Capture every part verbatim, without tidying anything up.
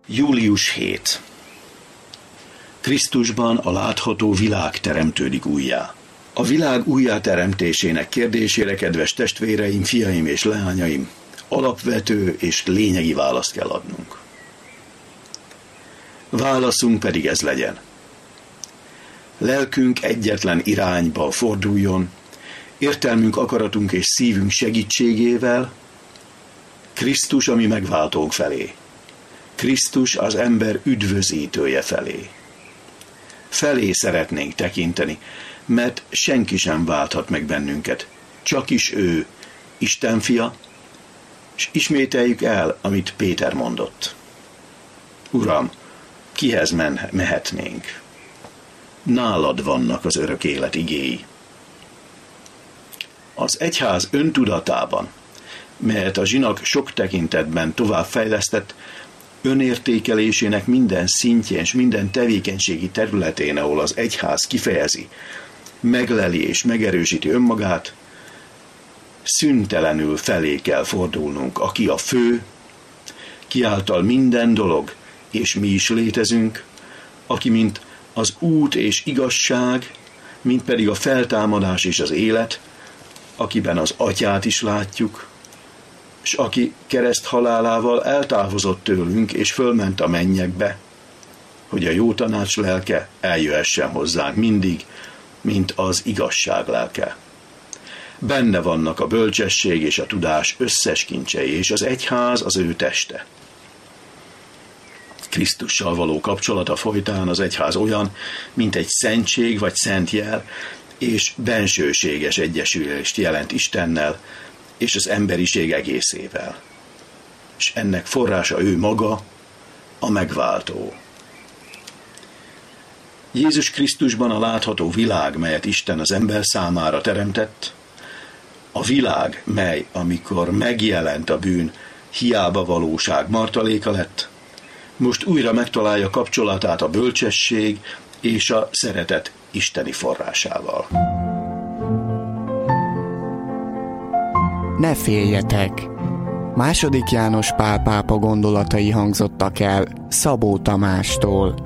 Július hét. Krisztusban a látható világ teremtődik újjá. A világ újjáteremtésének kérdésére, kedves testvéreim, fiaim és leányaim, alapvető és lényegi választ kell adnunk. Válaszunk pedig ez legyen. Lelkünk egyetlen irányba forduljon, értelmünk, akaratunk és szívünk segítségével Krisztus, ami megváltónk felé. Krisztus az ember üdvözítője felé. Felé szeretnénk tekinteni, mert senki sem válthat meg bennünket. Csak is ő, Isten fia, és ismételjük el, amit Péter mondott. Uram, kihez men- mehetnénk? Nálad vannak az örök élet igéi. Az egyház öntudatában, melyet a zsinak sok tekintetben továbbfejlesztett, önértékelésének minden szintjén és minden tevékenységi területén, ahol az egyház kifejezi, megleli és megerősíti önmagát, szüntelenül felé kell fordulnunk, aki a fő, ki által minden dolog, és mi is létezünk, aki mint az út és igazság, mint pedig a feltámadás és az élet, akiben az atyát is látjuk, és aki kereszt halálával eltávozott tőlünk, és fölment a mennyekbe, hogy a jó tanács lelke eljöhessen hozzánk mindig, mint az igazság lelke. Benne vannak a bölcsesség és a tudás összes kincsei, és az egyház az ő teste. Krisztussal való kapcsolata folytán az egyház olyan, mint egy szentség vagy szentjel, és bensőséges egyesülést jelent Istennel, és az emberiség egészével. És ennek forrása ő maga, a megváltó. Jézus Krisztusban a látható világ, melyet Isten az ember számára teremtett, a világ, mely, amikor megjelent a bűn, hiába valóság martaléka lett, most újra megtalálja kapcsolatát a bölcsesség és a szeretet isteni forrásával. Ne féljetek! Második János Pál pápa gondolatai hangzottak el Szabó Tamástól.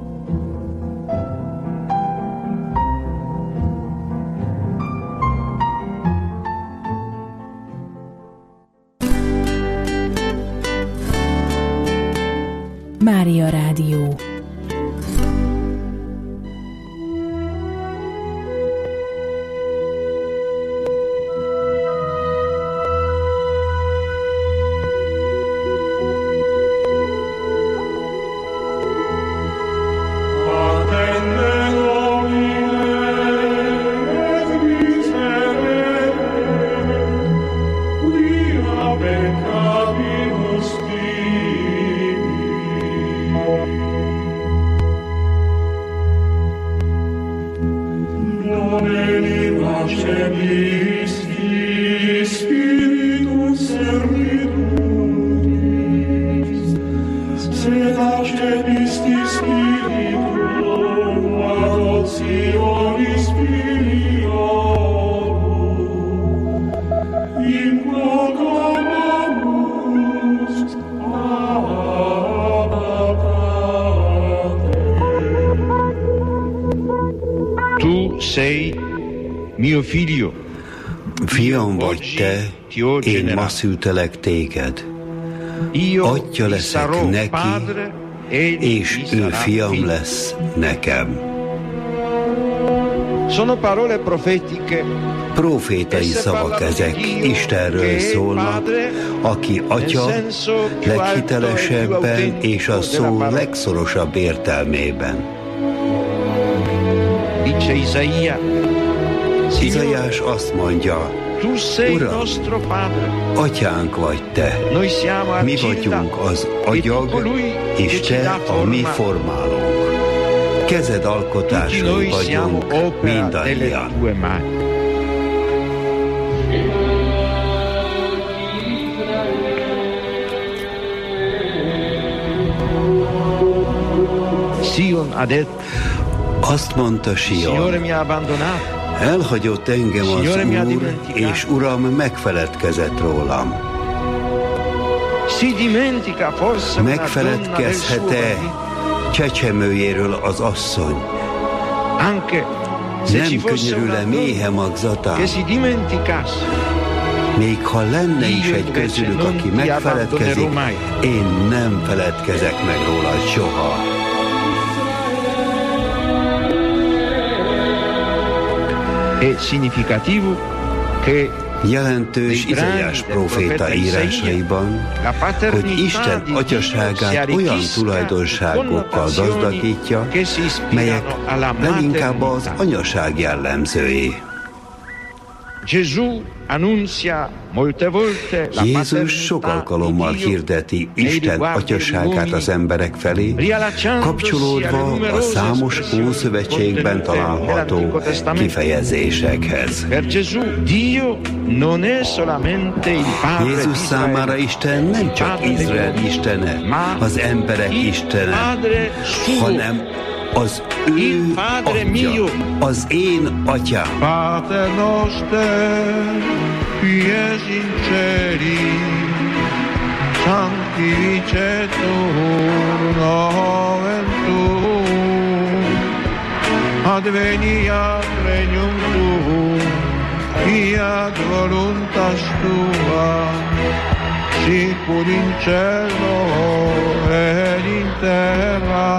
Mária Rádió. Fiam vagy te, én ma szültelek téged. Atya leszek neki, és ő fiam lesz nekem. Profétai szavak ezek, Istenről szólnak, aki atya leghitelesebben és a szó legszorosabb értelmében. Izaiás azt mondja, Uram, atyánk vagy te, mi vagyunk az agyag, és te a mi formálónk. Kezed alkotásai vagyunk mindannyian. Azt mondta Sion, elhagyott engem az Úr, és Uram megfeledkezett rólam. Megfeledkezhet-e csecsemőjéről az asszony? Nem könyörül-e méhe magzatán? Még ha lenne is egy közülük, aki megfeledkezik, én nem feledkezek meg róla soha. Jelentős Izaiás próféta írásaiban, hogy Isten atyaságát olyan tulajdonságokkal gazdagítja, melyek leginkább az anyaság jellemzői. Jézus sok alkalommal hirdeti Isten atyaságát az emberek felé, kapcsolódva a számos Ószövetségben található kifejezésekhez. Jézus számára Isten nem csak Izrael istene, az emberek istene, hanem az ő atya, az én atyám. Pater noster, qui es in celi, sanctificetur nomen tuum, adveniat regnum tuum, fiat voluntas tua, sicur in cielo et in terra.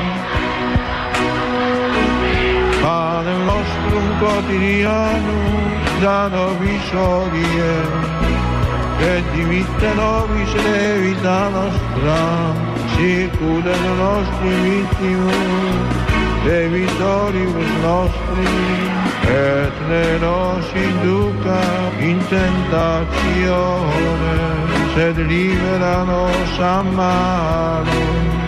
Panem nostrum quotidianum da nobis hodie, et dimitte nobis debita nostra, sicut et nostri vittimus debitoribus nostri, et ne nos induca in tentatione, sed libera nos a malo.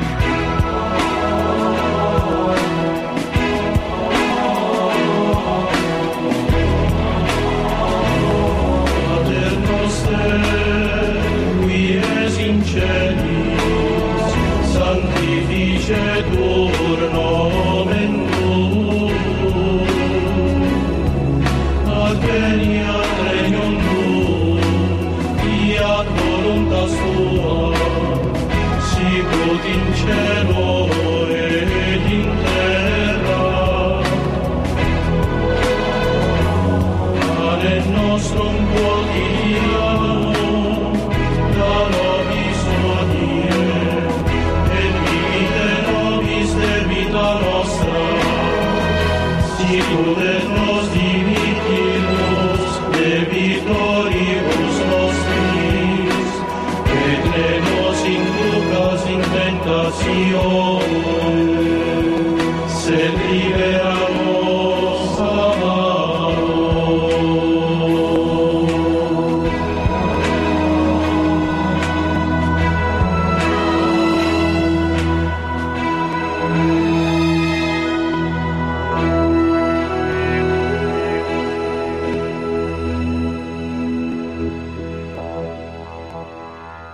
Sanctificetur nomen tuum, adveniat regnum tuum, fiat voluntas tua, sicut in cielo et in terra. Panem nostrum quotidianum da nobis hodie, et dimitte nobis debita nostra, sicut et nos dimittimus debitoribus nostris, et ne nos inducas in tentatione, sed libera